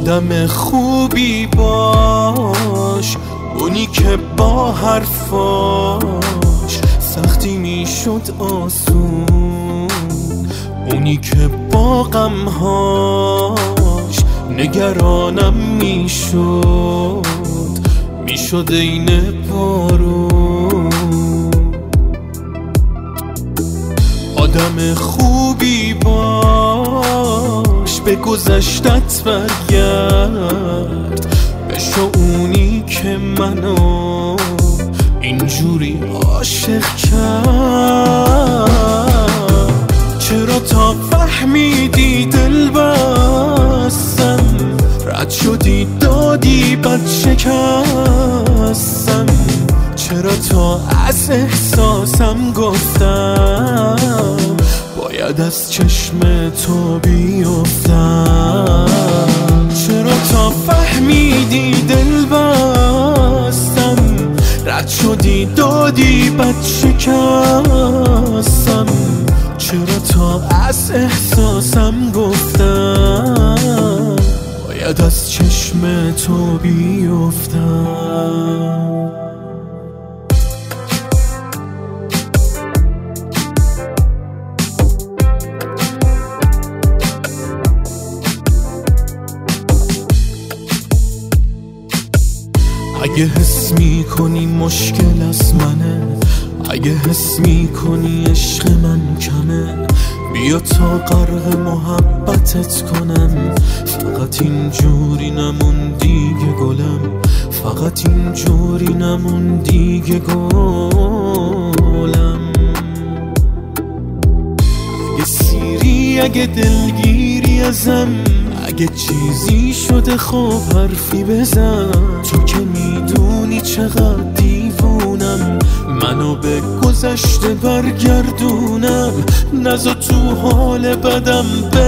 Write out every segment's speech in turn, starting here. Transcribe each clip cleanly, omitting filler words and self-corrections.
آدم خوبی باش، اونی که با حرفاش سختی میشد آسون، اونی که با غمهاش نگرانم میشد عین بارون. آدم خوبی باش، به گذشتت برگرد، بشو اونی که منو اینجوری عاشق کرد. چرا تا فهمیدی دل بستم، رد شدی دادی بد شکستم، چرا تا از احساسم گفتم باید از چشم تو بیفتم. چرا تا فهمیدی دل بستم، رد شدی دادی بد شکستم، چرا تا از احساسم گفتم باید از چشم تو بیفتم. اگه حس میکنی مشکل از منه، اگه حس میکنی عشق من کمه، بیا تا غرق محبتت کنم. فقط اینجوری نمون دیگه گلم، فقط اینجوری نمون دیگه گلم. اگه سیری، اگه دلگیری ازم، اگه چیزی شده خب حرفی بزن. تو که میدونی چقدر دیوونم، منو به گذشته برگردونم، نذار تو حال بدم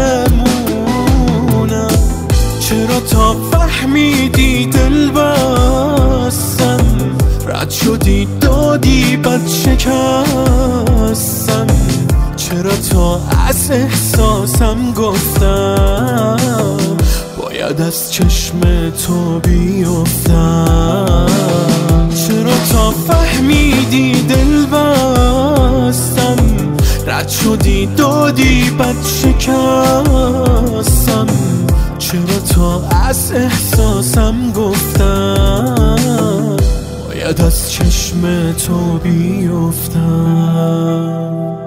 بمونم. چرا تا فهمیدی دل بستم، رد شدی دادی بد شکستم، چرا تا از احساسم گفتم باید از چشم تو بیفتم. چرا تا فهمیدی دل بستم، رد شدی دادی بد شکستم، چرا تا از احساسم گفتم باید از چشم تو بیفتم.